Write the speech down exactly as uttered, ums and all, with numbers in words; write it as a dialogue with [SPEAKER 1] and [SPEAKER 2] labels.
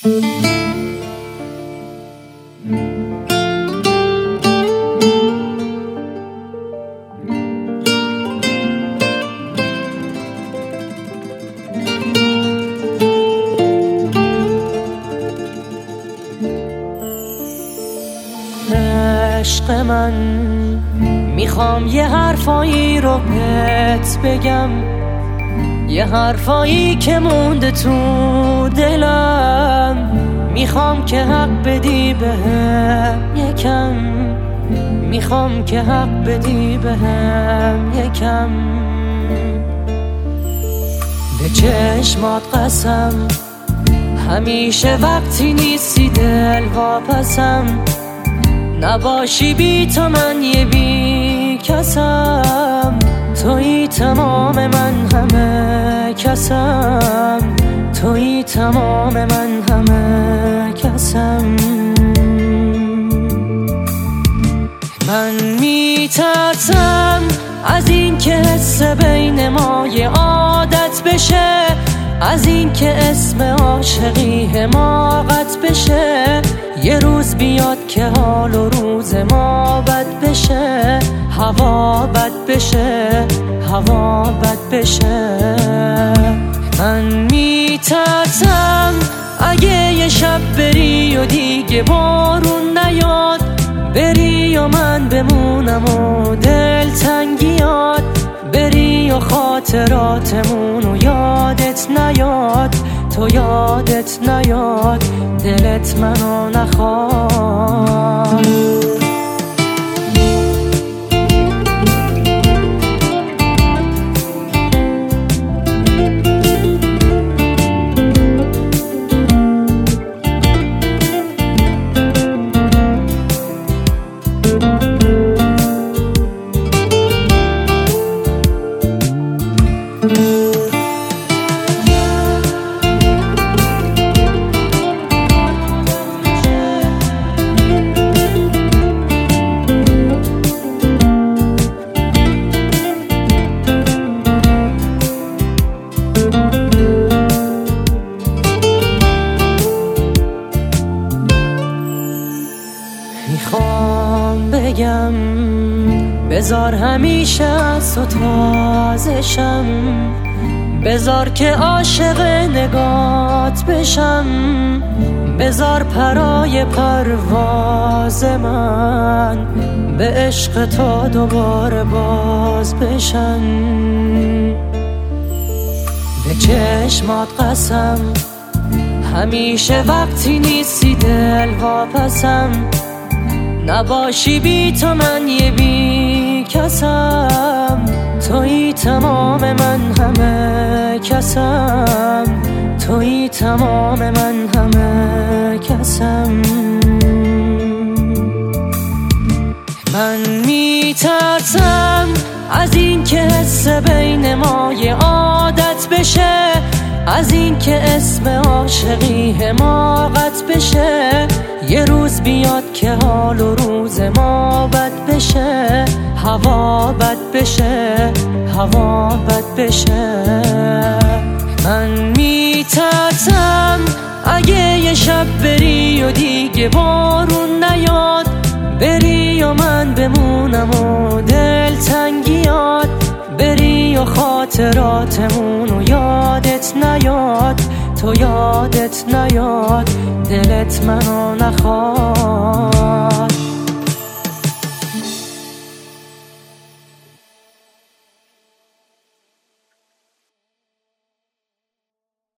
[SPEAKER 1] عشق من میخوام یه حرفایی رو بهت بگم، یه حرفایی که مونده تو دلم، میخوام که حق بدی بهم یکم، میخوام که حق بدی بهم یکم. به چشمات قسم همیشه وقتی نیستی دل واپسم، نباشی بی تو من یه بی کسم، تویی تمام من همه کسم، تویی تمام من همه کسم. من میترسم از این که حس بین ما یه عادت بشه، از این که اسم عاشقی حماقت بشه، یه روز بیاد که حال و روز ما بد بشه، هوا بد بشه، هوا بد بشه. من میترسم اگه یه شب بری و دیگه بارون نیاد، بری و من بمونم و دل تنگیات، بری و خاطراتمون و یادت نیاد، تو یادت نیاد، دلت منو نخواد. میخوام بگم بذار همیشه از تو تازشم، بذار که عاشق نگات بشم، بذار پرای پرواز من به عشق تو دوباره باز بشن. به چشمات قسم همیشه وقتی نیستی دل واپسم، نباشی بی تو من یه بی کسم، تویی تمام من همه کسم، تویی تمام من همه کسم. من میترسم از این که حس بین ما یه عادت بشه، از این که اسم عاشقی حماقت بشه، یه روز بیاد که حال و روز ما بد بشه، هوا بد بشه، هوا بد بشه. من میترسم اگه یه شب بری و دیگه بارون نیاد، بری و من بمونم و دل تنگیات، بری و خاطراتمون و یادت نیاد، تو یادت نیاد، دلت منو نخواد.